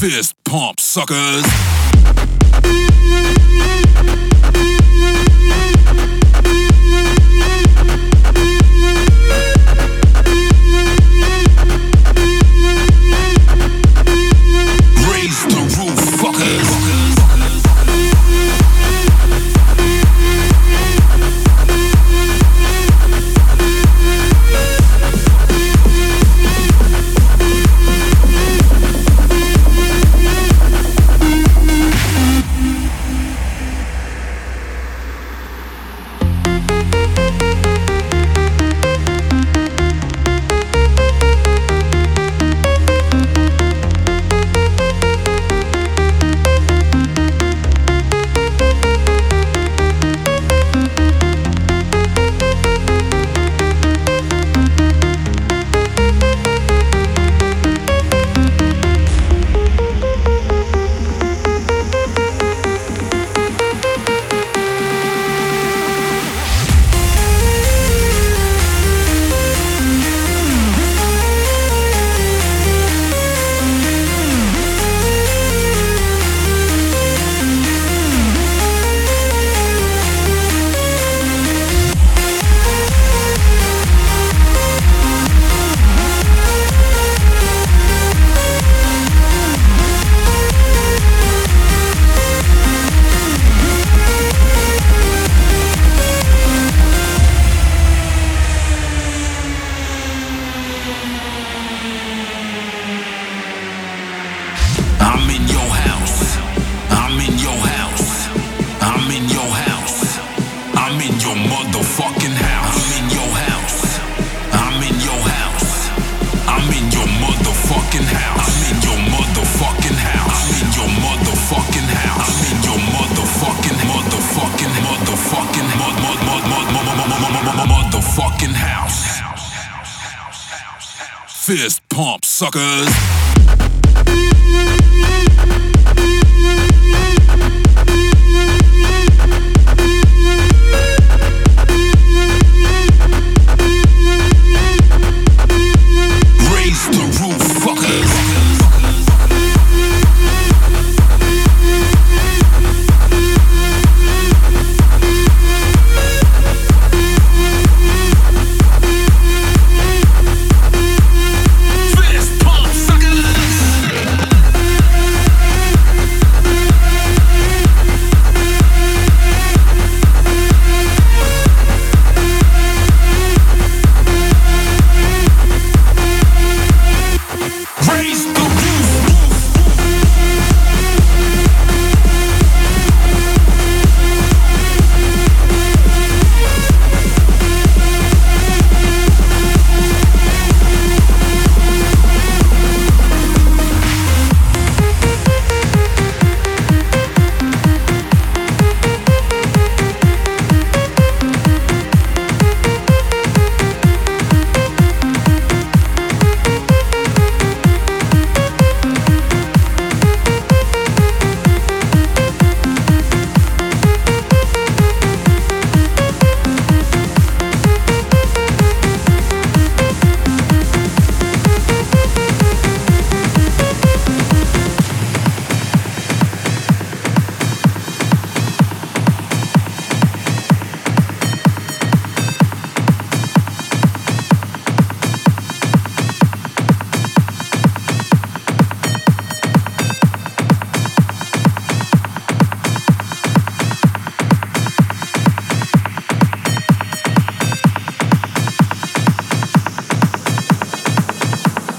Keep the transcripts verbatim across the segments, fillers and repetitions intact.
Fist pump, suckers. Raise the roof, fuckers. I'm in your house. I'm in your house. I'm in your house. I'm in your motherfucking house. I'm in your house. I'm in your house. I'm in your motherfucking house. I'm in your motherfucking house. I'm in your motherfucking house. I'm in your motherfucking motherfucking motherfucking mud mud mud mud mud motherfucking house. Fist pump, suckers.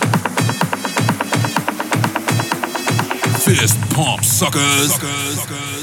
Fist pump, suckers. suckers.